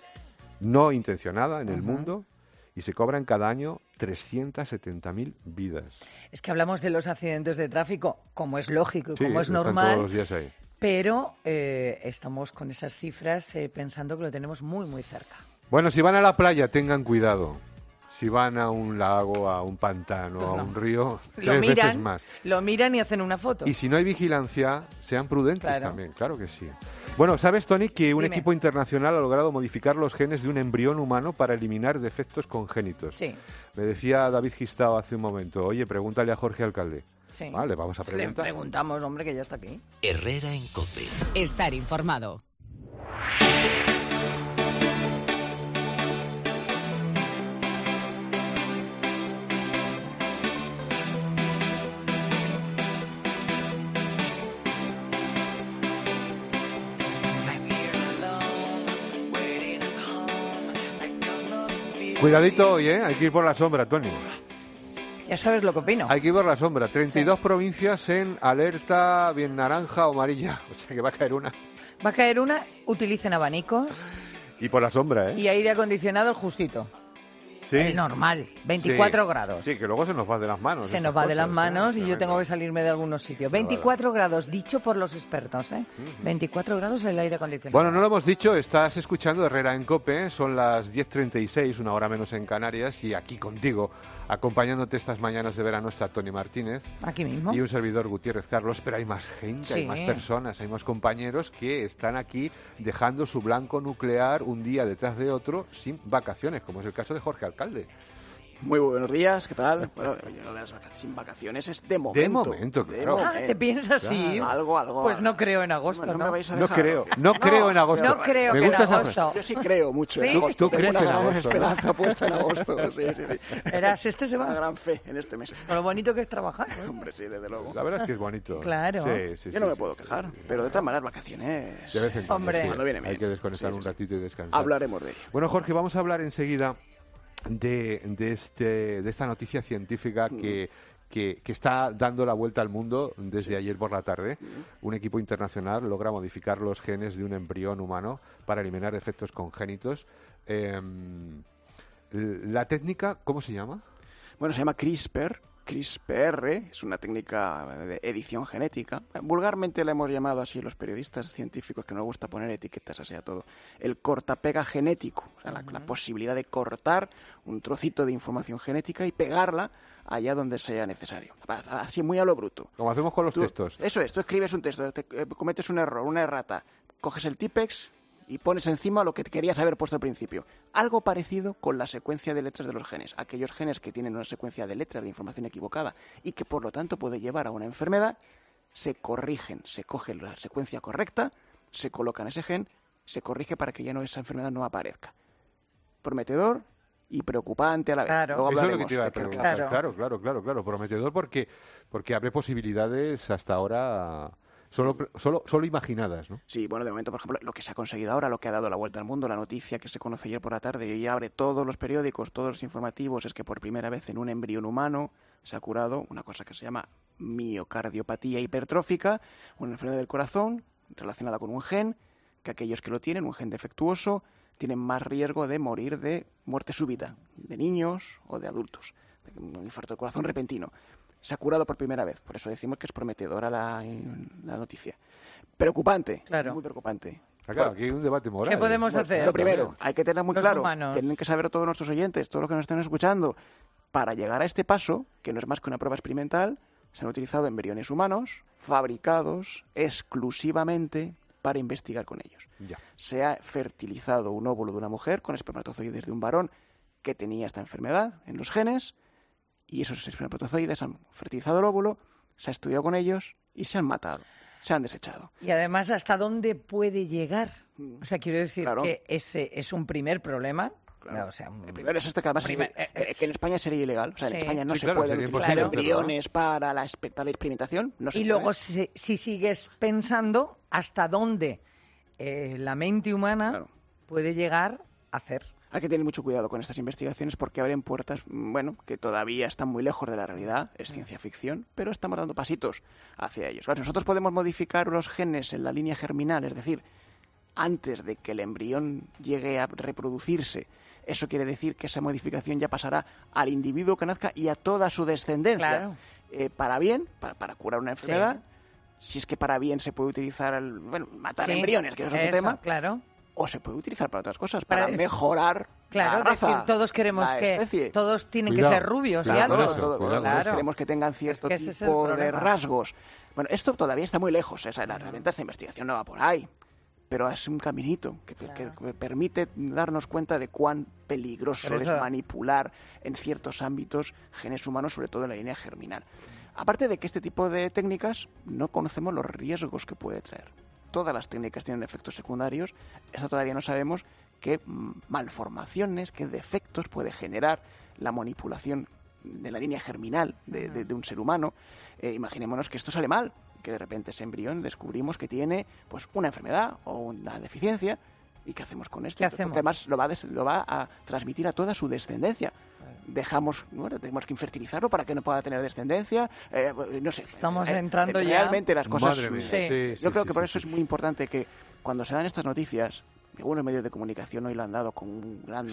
no intencionada en el mundo y se cobran cada año 370.000 vidas. Es que hablamos de los accidentes de tráfico, como es lógico y como es normal, todos los días ahí. Pero estamos con esas cifras pensando que lo tenemos muy, muy cerca. Bueno, si van a la playa, tengan cuidado. Si van a un lago, a un pantano, a un río, tres veces más. Lo miran y hacen una foto. Y si no hay vigilancia, sean prudentes también, claro que sí. Bueno, ¿sabes, Tony, que un equipo internacional ha logrado modificar los genes de un embrión humano para eliminar defectos congénitos? Sí. Me decía David Gistao hace un momento, oye, pregúntale a Jorge Alcalde. Sí. Vale, vamos a preguntar. Le preguntamos, hombre, que ya está aquí. Herrera en COPE. Estar informado. Cuidadito hoy, ¿eh? Hay que ir por la sombra, Tony. Ya sabes lo que opino. Hay que ir por la sombra. 32 provincias en alerta bien naranja o amarilla. O sea que va a caer una. Va a caer una, utilicen abanicos. Y por la sombra, ¿eh? Y aire acondicionado el justito. Sí. El normal, 24 sí. grados. Sí, que luego se nos va de las manos. Se nos va de las manos y yo tengo que salirme de algunos sitios. 24 grados, dicho por los expertos, ¿eh? 24 grados el aire acondicionado. Bueno, no lo hemos dicho, estás escuchando Herrera en COPE, son las 10:36, una hora menos en Canarias, y aquí contigo, acompañándote estas mañanas de verano, está Tony Martínez. Aquí mismo. Y un servidor, Gutiérrez Carlos, pero hay más gente, Sí. hay más personas, hay más compañeros que están aquí dejando su blanco nuclear un día detrás de otro sin vacaciones, como es el caso de Jorge Alcalde. Muy buenos días, ¿qué tal? Bueno, yo lo de las vacaciones sin vacaciones es de momento. De momento, claro. Ah, ¿te piensas ir? Algo. Pues no creo en agosto, Bueno, ¿no? me vais a No dejar. creo en agosto. No creo Me que en gusta esa agosto. frase. Yo sí creo mucho ¿Sí? en agosto. ¿Tú crees Tengo una en gran agosto? esperanza puesta en agosto. Sí. Verás, se Una va. gran fe en este mes. Con lo bonito que es trabajar. ¿no? Hombre, sí, desde luego. La verdad es que es bonito. Claro. Sí, Yo no me puedo quejar, pero de todas maneras, vacaciones. De vez en cuando, Hombre. sí. Cuando viene Hay bien. que desconectar Sí, un sí. ratito y descansar. Hablaremos de ello. Bueno, Jorge, vamos a hablar enseguida de esta noticia científica que está dando la vuelta al mundo desde ayer por la tarde. Un equipo internacional logra modificar los genes de un embrión humano para eliminar defectos congénitos. La técnica, ¿cómo se llama? Bueno, se llama CRISPR. CRISPR es una técnica de edición genética. Vulgarmente la hemos llamado así los periodistas científicos, que nos gusta poner etiquetas así a todo. El cortapega genético, o sea, la posibilidad de cortar un trocito de información genética y pegarla allá donde sea necesario. Así muy a lo bruto. Como hacemos con los textos. Eso es, tú escribes un texto, cometes un error, una errata, coges el Tipex y pones encima lo que querías haber puesto al principio. Algo parecido con la secuencia de letras de los genes. Aquellos genes que tienen una secuencia de letras de información equivocada y que por lo tanto puede llevar a una enfermedad, se corrigen, se coge la secuencia correcta, se coloca en ese gen, se corrige para que ya esa enfermedad no aparezca. Prometedor y preocupante a la vez. Claro. Luego Eso es lo que hablaremos te iba a de qué- preguntar. Claro. Prometedor porque abre posibilidades hasta ahora solo imaginadas, ¿no? Sí, bueno, de momento, por ejemplo, lo que se ha conseguido ahora, lo que ha dado la vuelta al mundo, la noticia que se conoce ayer por la tarde y abre todos los periódicos, todos los informativos, es que por primera vez en un embrión humano se ha curado una cosa que se llama miocardiopatía hipertrófica, una enfermedad del corazón relacionada con un gen, que aquellos que lo tienen, un gen defectuoso, tienen más riesgo de morir de muerte súbita, de niños o de adultos, de un infarto del corazón repentino. Se ha curado por primera vez, por eso decimos que es prometedora la noticia. Preocupante, Claro. muy preocupante. Claro, aquí hay un debate moral. ¿Qué podemos hacer? Lo primero, hay que tener muy Los claro, humanos. tienen que saber todos nuestros oyentes, todos los que nos estén escuchando, para llegar a este paso, que no es más que una prueba experimental, se han utilizado embriones humanos fabricados exclusivamente para investigar con ellos. Ya. Se ha fertilizado un óvulo de una mujer con espermatozoides de un varón que tenía esta enfermedad en los genes, y esos espermatozoides han fertilizado el óvulo, se ha estudiado con ellos y se han matado, se han desechado. Y además, ¿hasta dónde puede llegar? O sea, quiero decir Claro. que ese es un primer problema. Claro. O sea, El primero es esto, que además que en España sería ilegal. O sea, Sí. en España no Sí, se claro, pueden sería utilizar imposible hacerlo, embriones para la experimentación. No se y puede. luego, si sigues pensando, ¿hasta dónde la mente humana puede llegar a hacer? Hay que tener mucho cuidado con estas investigaciones porque abren puertas, bueno, que todavía están muy lejos de la realidad, es ciencia ficción, pero estamos dando pasitos hacia ellos. Claro, nosotros podemos modificar los genes en la línea germinal, es decir, antes de que el embrión llegue a reproducirse. Eso quiere decir que esa modificación ya pasará al individuo que nazca y a toda su descendencia. Claro. Para bien, para curar una enfermedad. Si es que para bien se puede utilizar, matar Sí, embriones, que es otro eso, tema. Claro. O se puede utilizar para otras cosas, Para para mejorar Claro, la raza, decir, todos queremos la que especie. todos tienen Cuidado. que ser rubios y Claro, altos. todos queremos que tengan cierto Es que ese es el tipo de problema. rasgos. Bueno, esto todavía está muy lejos, realmente esta investigación no va por ahí, pero es un caminito que permite darnos cuenta de cuán peligroso Por eso- es manipular en ciertos ámbitos genes humanos, sobre todo en la línea germinal. Aparte de que este tipo de técnicas no conocemos los riesgos que puede traer. Todas las técnicas tienen efectos secundarios. Esta todavía no sabemos qué malformaciones, qué defectos puede generar la manipulación de la línea germinal de un ser humano. Imaginémonos que esto sale mal, que de repente ese embrión descubrimos que tiene pues una enfermedad o una deficiencia. ¿Y qué hacemos con esto? ¿Qué hacemos? Porque además lo va a transmitir a toda su descendencia. tenemos que infertilizarlo para que no pueda tener descendencia, no sé. Estamos entrando ya. Realmente las cosas... Madre mía. Yo creo que por eso es muy importante que cuando se dan estas noticias, algunos medios de comunicación hoy lo han dado con un gran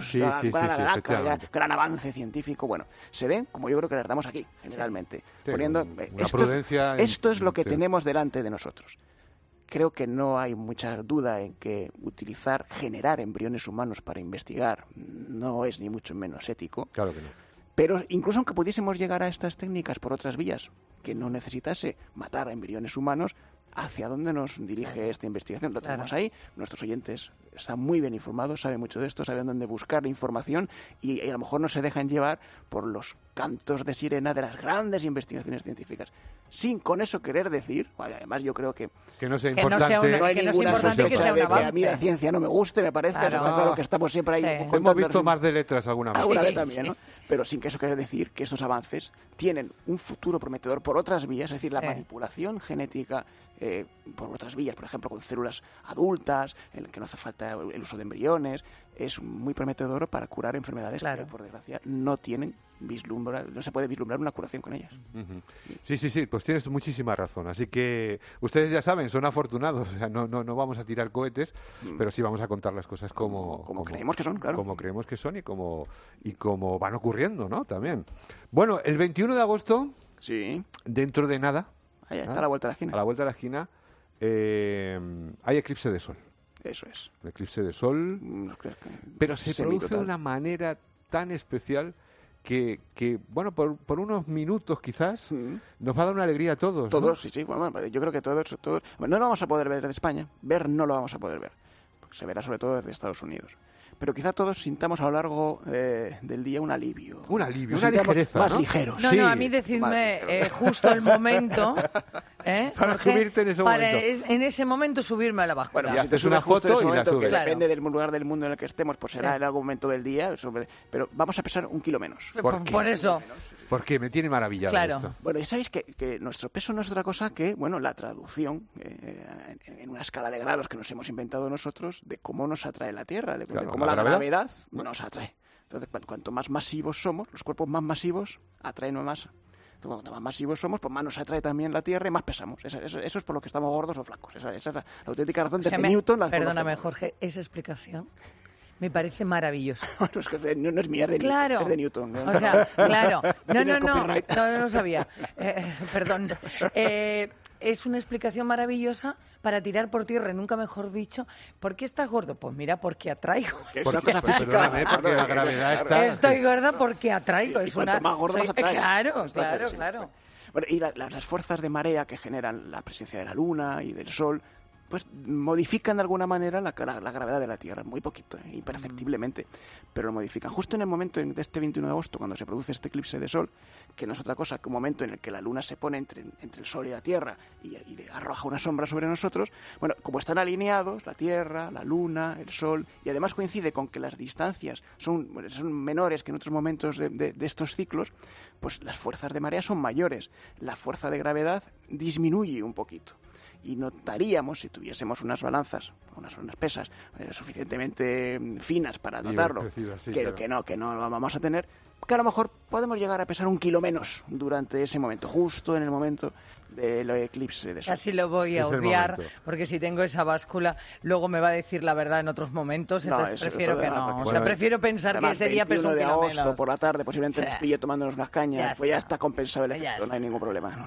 gran avance científico, bueno, se den como yo creo que las damos aquí, generalmente, poniendo prudencia. Esto es lo que tenemos delante de nosotros. Creo que no hay mucha duda en que generar embriones humanos para investigar no es ni mucho menos ético. Claro que no. Pero incluso aunque pudiésemos llegar a estas técnicas por otras vías, que no necesitase matar a embriones humanos, ¿hacia dónde nos dirige esta investigación? Lo tenemos ahí, nuestros oyentes están muy bien informados, saben mucho de esto, saben dónde buscar información y a lo mejor no se dejan llevar por los cantos de sirena de las grandes investigaciones científicas. Sin con eso querer decir, además yo creo que no sea importante, no hay ninguna sospecha de que a mí la ciencia no me guste, me parece, claro que estamos siempre ahí. Hemos visto más de letras alguna vez. Alguna vez también, ¿no? Pero sin que eso quiera decir que estos avances tienen un futuro prometedor por otras vías, es decir, la manipulación genética por otras vías, por ejemplo, con células adultas, en el que no hace falta el uso de embriones, es muy prometedor para curar enfermedades que, por desgracia, no se puede vislumbrar una curación con ellas. Sí, pues tienes muchísima razón. Así que ustedes ya saben, son afortunados. O sea, no vamos a tirar cohetes, pero sí vamos a contar las cosas como creemos que son, claro. Como creemos que son y como van ocurriendo, ¿no? También. Bueno, el 21 de agosto, dentro de nada, ahí está, a la vuelta de la esquina. A la vuelta de la esquina hay eclipse de sol. Eso es. El eclipse de sol. Pero se produce de una manera tan especial que bueno, por unos minutos quizás, nos va a dar una alegría a todos. Todos, ¿no? sí. Bueno, yo creo que todos. No lo vamos a poder ver desde España. No lo vamos a poder ver. Porque se verá sobre todo desde Estados Unidos. Pero quizá todos sintamos a lo largo del día un alivio. Una ligereza, más ¿no? ligeros. No, a mí decidme justo el momento. Para subirte en ese momento. Para en ese momento subirme a la báscula. Bueno, si te subes una foto y la subes. Depende del lugar del mundo en el que estemos, pues será en algún momento del día. Pero vamos a pesar 1 kilo menos. Por eso. Porque me tiene maravillado esto. Bueno, ya sabéis que nuestro peso no es otra cosa que, la traducción en una escala de grados que nos hemos inventado nosotros de cómo nos atrae la Tierra, de cómo la gravedad nos atrae. Entonces, cuanto más masivos somos, los cuerpos más masivos atraen más masa. Entonces, cuanto más masivos somos, pues más nos atrae también la Tierra y más pesamos. Eso es por lo que estamos gordos o flacos. Esa es la auténtica razón de Newton. Perdóname, Jorge, esa explicación me parece maravilloso. Es que no es mía, es de Newton. O sea, claro. No lo sabía. Perdón. Es una explicación maravillosa para tirar por tierra, nunca mejor dicho. ¿Por qué estás gordo? Pues mira, porque atraigo. Es una cosa física. Porque la gravedad está... Estoy gorda porque atraigo. Y cuanto más gordo más atraes. Claro. Bueno, y las fuerzas de marea que generan la presencia de la Luna y del Sol, pues modifican de alguna manera la gravedad de la Tierra, muy poquito, imperceptiblemente, pero lo modifican. Justo en el momento de este 21 de agosto, cuando se produce este eclipse de Sol, que no es otra cosa que un momento en el que la Luna se pone entre el Sol y la Tierra y arroja una sombra sobre nosotros, bueno, como están alineados la Tierra, la Luna, el Sol, y además coincide con que las distancias son menores que en otros momentos de estos ciclos, pues las fuerzas de marea son mayores, la fuerza de gravedad disminuye un poquito. Y notaríamos, si tuviésemos unas balanzas, unas pesas suficientemente finas para notarlo, que no lo vamos a tener, que a lo mejor podemos llegar a pesar 1 kilo menos durante ese momento, justo en el momento del eclipse de Sol. Casi lo voy a obviar, porque si tengo esa báscula, luego me va a decir la verdad en otros momentos, entonces prefiero que no. O sea, prefiero pensar que ese día pesó 1 kilo menos. 21 de agosto, por la tarde, posiblemente nos pille tomándonos unas cañas, pues ya está compensado el efecto, no hay ningún problema.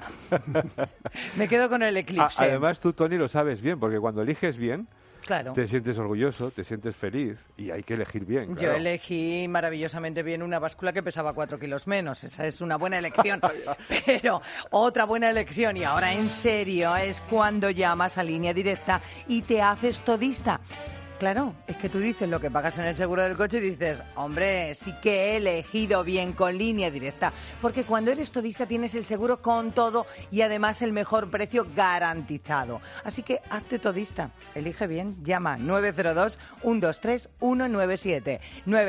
Me quedo con el eclipse. Además, tú, Tony, lo sabes bien, porque cuando eliges bien, claro, te sientes orgulloso, te sientes feliz y hay que elegir bien. Claro. Yo elegí maravillosamente bien una báscula que pesaba 4 kilos menos. Esa es una buena elección. Pero otra buena elección, y ahora en serio, es cuando llamas a Línea Directa y te haces todista. Claro, es que tú dices lo que pagas en el seguro del coche y dices, hombre, sí que he elegido bien con Línea Directa, porque cuando eres todista tienes el seguro con todo y además el mejor precio garantizado. Así que hazte todista, elige bien, llama 902-123-197,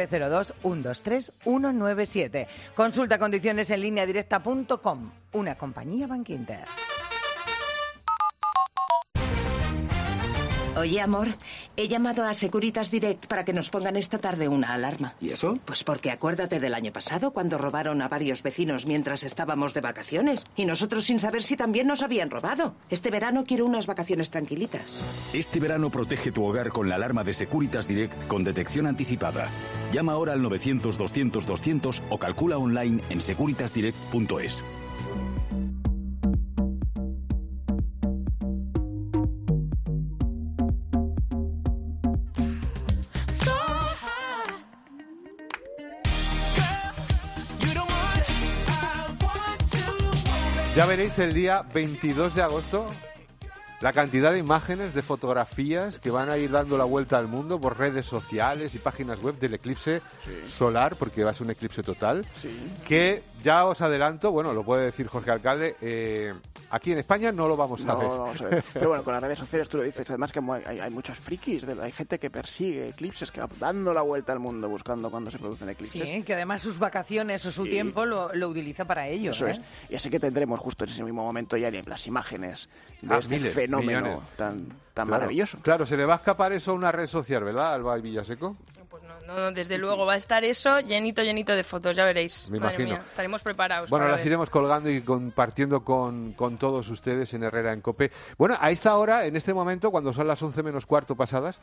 902-123-197. Consulta condiciones en lineadirecta.com, una compañía Bankinter. Oye, amor, he llamado a Securitas Direct para que nos pongan esta tarde una alarma. ¿Y eso? Pues porque acuérdate del año pasado, cuando robaron a varios vecinos mientras estábamos de vacaciones. Y nosotros sin saber si también nos habían robado. Este verano quiero unas vacaciones tranquilitas. Este verano protege tu hogar con la alarma de Securitas Direct con detección anticipada. Llama ahora al 900-200-200 o calcula online en securitasdirect.es. Ya veréis el día 22 de agosto la cantidad de imágenes, de fotografías que van a ir dando la vuelta al mundo por redes sociales y páginas web del eclipse solar, porque va a ser un eclipse total, que ya os adelanto, bueno, lo puede decir Jorge Alcalde, aquí en España no lo vamos a ver. No vamos a ver. Pero bueno, con las redes sociales tú lo dices, además que hay muchos frikis, hay gente que persigue eclipses, que va dando la vuelta al mundo buscando cuando se producen eclipses. Sí, que además sus vacaciones o su tiempo lo utiliza para ello. Eso es. Y así que tendremos justo en ese mismo momento ya las imágenes de este fenómeno tan maravilloso. Claro, se le va a escapar eso a una red social, ¿verdad, Alba Villaseco? Pues no, desde luego va a estar eso llenito de fotos, ya veréis. Me Madre imagino. mía, estaremos preparados. Bueno, para las ver. iremos colgando y compartiendo con todos ustedes en Herrera en COPE. Bueno, a esta hora, en este momento, cuando son las 11 menos cuarto pasadas,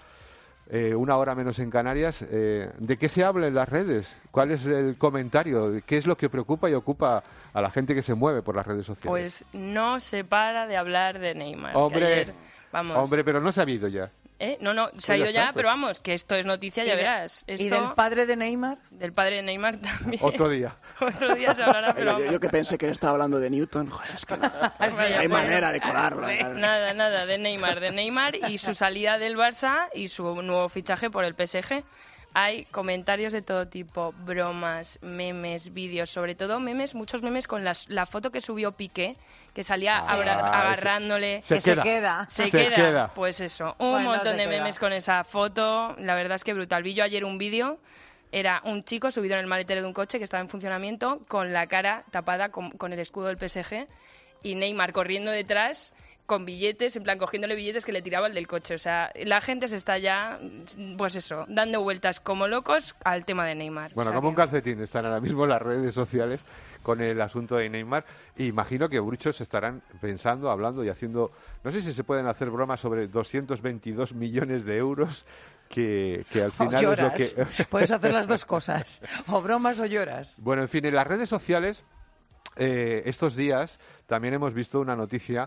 una hora menos en Canarias, ¿de qué se habla en las redes? ¿Cuál es el comentario? ¿Qué es lo que preocupa y ocupa a la gente que se mueve por las redes sociales? Pues no se para de hablar de Neymar. Hombre, que ayer, vamos. hombre, pero no se ha ido ya. No, se ha ido ya, pero vamos, que esto es noticia, ya verás. ¿Y del padre de Neymar? Del padre de Neymar también. Otro día. Otro día se hablará, pero yo que pensé que estaba hablando de Newton, joder, es que no hay manera de colarlo. Sí. Nada, de Neymar y su salida del Barça y su nuevo fichaje por el PSG. Hay comentarios de todo tipo, bromas, memes, vídeos, sobre todo memes, muchos memes con la foto que subió Piqué, que salía agarrándole. Se queda. Se queda. Pues eso, un montón de memes con esa foto, la verdad es que brutal. Vi yo ayer un vídeo, era un chico subido en el maletero de un coche que estaba en funcionamiento con la cara tapada con el escudo del PSG y Neymar corriendo detrás con billetes, en plan cogiéndole billetes que le tiraba el del coche. O sea, la gente se está ya, pues eso, dando vueltas como locos al tema de Neymar. Bueno, o sea, como un calcetín están ahora mismo en las redes sociales con el asunto de Neymar. Y imagino que muchos estarán pensando, hablando y haciendo, no sé si se pueden hacer bromas sobre 222 millones de euros que al final lloras. es lo que... Puedes hacer las dos cosas, o bromas o lloras. Bueno, en fin, en las redes sociales estos días también hemos visto una noticia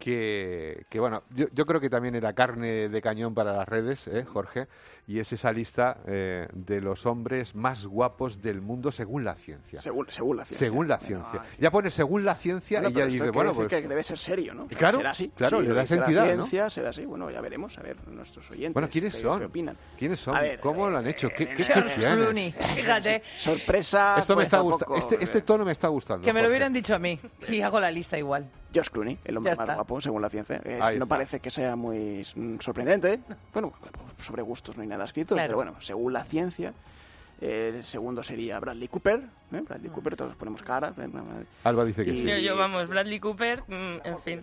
que bueno, yo creo que también era carne de cañón para las redes, Jorge, y es esa lista de los hombres más guapos del mundo según la ciencia. Según la ciencia. Según la ciencia. Ya pone según la ciencia y ya dice, bueno, pues... que debe ser serio, ¿no? Claro, será así. Claro, sí, le das entidad, la ciencia, será así. Bueno, ya veremos, a ver, nuestros oyentes. Bueno, ¿quiénes son? ¿Qué opinan? ¿Quiénes son? A ver, ¿Cómo lo han hecho? ¿Qué George tienes? Clooney, fíjate. Sorpresa. Esto me pues está gustando. Este tono me está gustando. Que me lo Jorge. hubieran dicho a mí. Sí, hago la lista igual. George Clooney, el hombre Ya más está. guapo, según la ciencia. Ahí No está. parece que sea muy sorprendente. Bueno, sobre gustos no hay nada escrito, Claro. pero bueno, según la ciencia. El segundo sería Bradley Cooper. Bradley Cooper, todos ponemos cara. Alba dice que sí. yo, vamos, Bradley Cooper, en fin.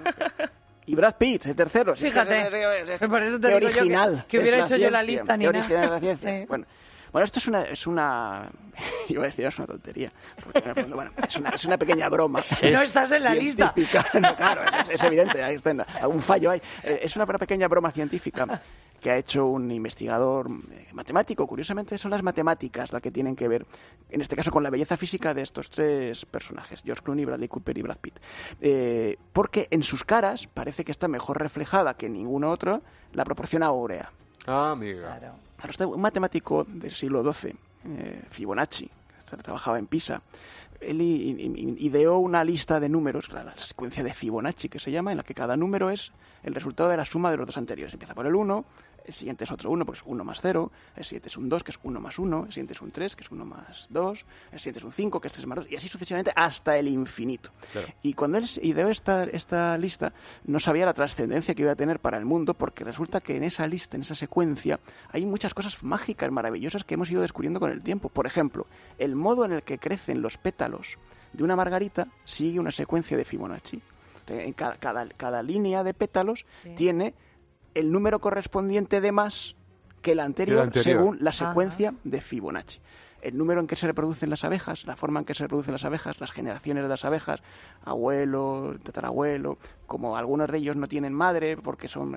Y Brad Pitt, el tercero. Fíjate, por eso te Qué digo yo original. que hubiera es hecho yo la ciencia. lista, Qué Nina. original es la ciencia. Sí. Bueno, esto es una iba a decir, es una tontería. Porque en el fondo, bueno, es una pequeña broma. No estás en la lista. No, claro, es evidente, ahí está, algún fallo hay. Es una pequeña broma científica que ha hecho un investigador matemático. Curiosamente, son las matemáticas las que tienen que ver, en este caso, con la belleza física de estos tres personajes, George Clooney, Bradley Cooper y Brad Pitt. Porque en sus caras parece que está mejor reflejada que en ningún otro la proporción áurea. Ah, amiga. Claro, un matemático del siglo XII, Fibonacci, que trabajaba en Pisa, él ideó una lista de números, la secuencia de Fibonacci que se llama, en la que cada número es el resultado de la suma de los dos anteriores. Empieza por el 1, el siguiente es otro 1, porque es 1 más 0, el siguiente es un 2, que es 1 más 1, el siguiente es un 3, que es 1 más 2, el siguiente es un 5, que es 3 más 2, y así sucesivamente hasta el infinito. Claro. Y cuando él ideó esta lista, no sabía la trascendencia que iba a tener para el mundo, porque resulta que en esa lista, en esa secuencia, hay muchas cosas mágicas, maravillosas que hemos ido descubriendo con el tiempo. Por ejemplo, el modo en el que crecen los pétalos de una margarita sigue una secuencia de Fibonacci. En cada línea de pétalos tiene el número correspondiente de más que el anterior, según la secuencia de Fibonacci. El número en que se reproducen las abejas, la forma en que se reproducen las abejas, las generaciones de las abejas, abuelo, tatarabuelo, como algunos de ellos no tienen madre porque son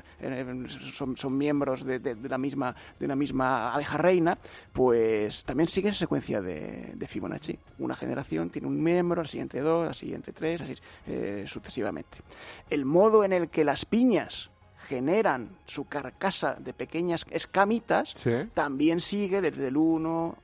miembros de una misma abeja reina, pues también sigue esa secuencia de Fibonacci. Una generación tiene un miembro, la siguiente 2, la siguiente 3, así sucesivamente. El modo en el que las piñas generan su carcasa de pequeñas escamitas, también sigue desde el 1,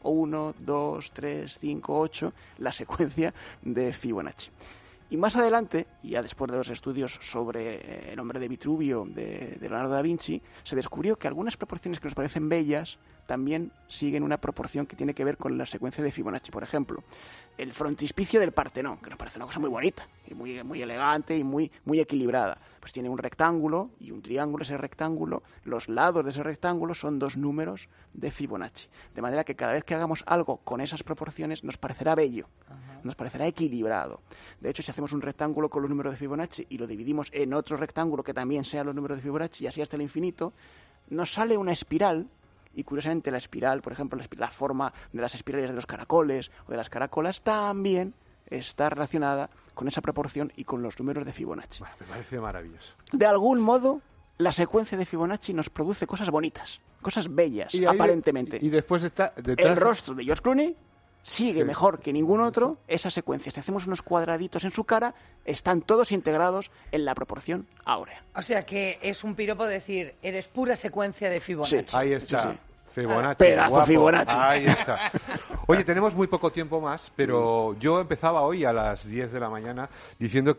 2, 3, 5, 8, la secuencia de Fibonacci. Y más adelante, ya después de los estudios sobre el hombre de Vitruvio de Leonardo da Vinci, se descubrió que algunas proporciones que nos parecen bellas también siguen una proporción que tiene que ver con la secuencia de Fibonacci. Por ejemplo, el frontispicio del Partenón, que nos parece una cosa muy bonita, y muy elegante y muy equilibrada. Pues tiene un rectángulo y un triángulo. Ese rectángulo, los lados de ese rectángulo son 2 números de Fibonacci. De manera que cada vez que hagamos algo con esas proporciones nos parecerá bello, nos parecerá equilibrado. De hecho, si hacemos un rectángulo con los números de Fibonacci y lo dividimos en otro rectángulo que también sea los números de Fibonacci y así hasta el infinito, nos sale una espiral. Y curiosamente la espiral, por ejemplo, la forma de las espirales de los caracoles o de las caracolas también está relacionada con esa proporción y con los números de Fibonacci. Bueno, me parece maravilloso. De algún modo, la secuencia de Fibonacci nos produce cosas bonitas, cosas bellas, aparentemente. Y después está detrás... El rostro de George Clooney sigue mejor que ningún otro esa secuencia. Si hacemos unos cuadraditos en su cara, están todos integrados en la proporción áurea. O sea que es un piropo decir, eres pura secuencia de Fibonacci. Sí, ahí está. Sí. Fibonacci, pedazo guapo. Fibonacci. Ahí está. Oye, tenemos muy poco tiempo más, pero yo empezaba hoy a las 10 de la mañana diciendo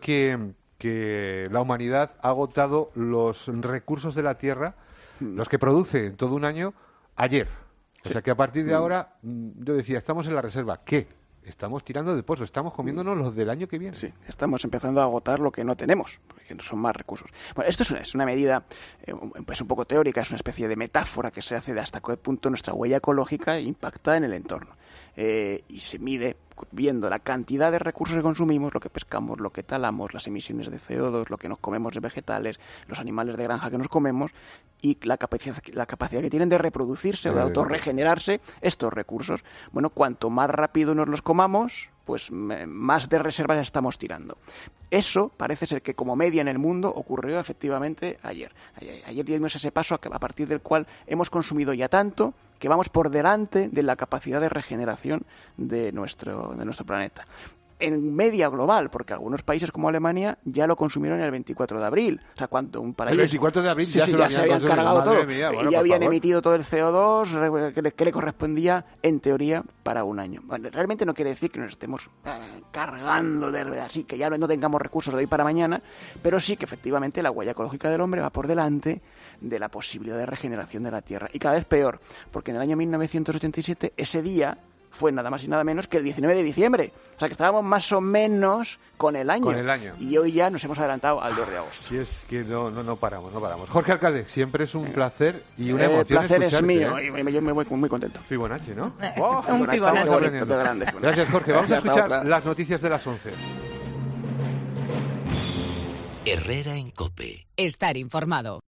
que la humanidad ha agotado los recursos de la Tierra, los que produce en todo un año, ayer. O sea que a partir de ahora, yo decía, estamos en la reserva. ¿Qué? Estamos tirando de pozo, estamos comiéndonos los del año que viene. Sí, estamos empezando a agotar lo que no tenemos, porque son más recursos. Bueno, esto es una medida pues un poco teórica, es una especie de metáfora que se hace de hasta qué punto nuestra huella ecológica impacta en el entorno. Y se mide viendo la cantidad de recursos que consumimos, lo que pescamos, lo que talamos, las emisiones de CO2, lo que nos comemos de vegetales, los animales de granja que nos comemos y la capacidad que tienen de reproducirse o de autorregenerarse estos recursos. Bueno, cuanto más rápido nos los comamos, pues más de reservas estamos tirando. Eso parece ser que como media en el mundo ocurrió efectivamente ayer. Ayer dimos ese paso a partir del cual hemos consumido ya tanto que vamos por delante de la capacidad de regeneración de nuestro planeta. En media global, porque algunos países como Alemania ya lo consumieron el 24 de abril. O sea, cuando un país... El 24 de abril ya se habían cargado todo. Mía, bueno, y ya habían emitido todo el CO2 que le correspondía, en teoría, para un año. Bueno, realmente no quiere decir que nos estemos cargando así, que ya no tengamos recursos de hoy para mañana, pero sí que efectivamente la huella ecológica del hombre va por delante de la posibilidad de regeneración de la Tierra. Y cada vez peor, porque en el año 1987 ese día fue nada más y nada menos que el 19 de diciembre. O sea que estábamos más o menos con el año. Con el año. Y hoy ya nos hemos adelantado al 2 de agosto. Sí, es que no paramos. Jorge Alcalde, siempre es un placer y una emoción el placer es mío, ¿eh? y yo me voy muy contento. Fibonacci, ¿no? Un Fibonacci. Gracias, Jorge. Vamos a escuchar las noticias de las 11. Herrera en COPE. Estar informado.